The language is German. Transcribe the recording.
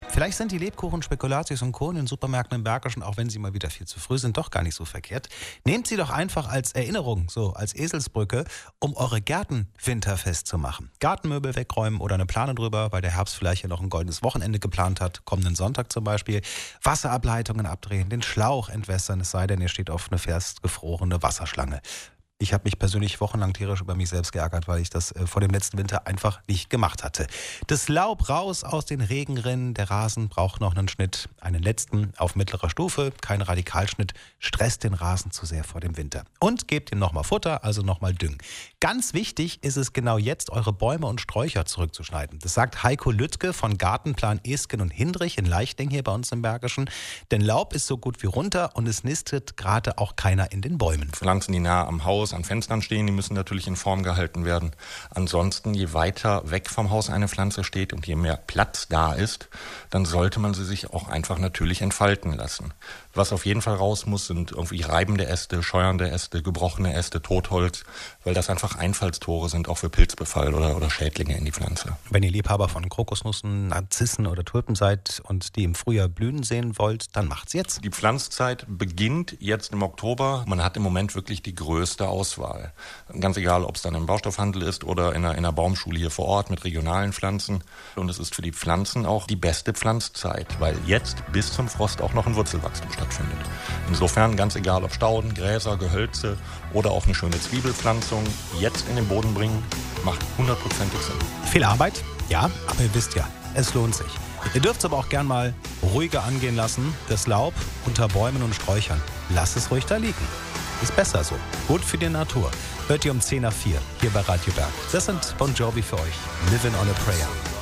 Vielleicht sind die Lebkuchen, Spekulatius und Co. in den Supermärkten im Bergischen, auch wenn sie mal wieder viel zu früh sind, doch gar nicht so verkehrt. Nehmt sie doch einfach als Erinnerung, so als Eselsbrücke, um eure Gärten winterfest zu machen. Gartenmöbel wegräumen oder eine Plane drüber, weil der Herbst vielleicht ja noch ein goldenes Wochenende geplant hat, kommenden Sonntag zum Beispiel. Wasserableitungen abdrehen, den Schlauch entwässern, es sei denn, ihr steht auf eine festgefrorene Wasserschlange. Ich habe mich persönlich wochenlang tierisch über mich selbst geärgert, weil ich das vor dem letzten Winter einfach nicht gemacht hatte. Das Laub raus aus den Regenrinnen. Der Rasen braucht noch einen Schnitt, einen letzten auf mittlerer Stufe. Kein Radikalschnitt, stresst den Rasen zu sehr vor dem Winter. Und gebt ihm nochmal Futter, also nochmal Düng. Ganz wichtig ist es genau jetzt, eure Bäume und Sträucher zurückzuschneiden. Das sagt Heiko Lüttke von Gartenplan Esken und Hindrich in Leichting hier bei uns im Bergischen. Denn Laub ist so gut wie runter und es nistet gerade auch keiner in den Bäumen. Pflanzen, die nah am Haus an Fenstern stehen, die müssen natürlich in Form gehalten werden. Ansonsten, je weiter weg vom Haus eine Pflanze steht und je mehr Platz da ist, dann sollte man sie sich auch einfach natürlich entfalten lassen. Was auf jeden Fall raus muss, sind irgendwie reibende Äste, scheuernde Äste, gebrochene Äste, Totholz, weil das einfach Einfallstore sind, auch für Pilzbefall oder Schädlinge in die Pflanze. Wenn ihr Liebhaber von Kokosnüssen, Narzissen oder Tulpen seid und die im Frühjahr blühen sehen wollt, dann macht's jetzt. Die Pflanzzeit beginnt jetzt im Oktober. Man hat im Moment wirklich die größte Auswahl. Ganz egal, ob es dann im Baustoffhandel ist oder in einer Baumschule hier vor Ort mit regionalen Pflanzen. Und es ist für die Pflanzen auch die beste Pflanzzeit, weil jetzt bis zum Frost auch noch ein Wurzelwachstum stattfindet. Insofern, ganz egal, ob Stauden, Gräser, Gehölze oder auch eine schöne Zwiebelpflanzung, jetzt in den Boden bringen, macht 100% Sinn. Viel Arbeit? Ja, aber ihr wisst ja, es lohnt sich. Ihr dürft es aber auch gern mal ruhiger angehen lassen. Das Laub unter Bäumen und Sträuchern. Lasst es ruhig da liegen. Ist besser so. Gut für die Natur. Hört ihr um 10 nach 4 hier bei Radio Berg. Das sind Bon Jovi für euch. Living on a Prayer.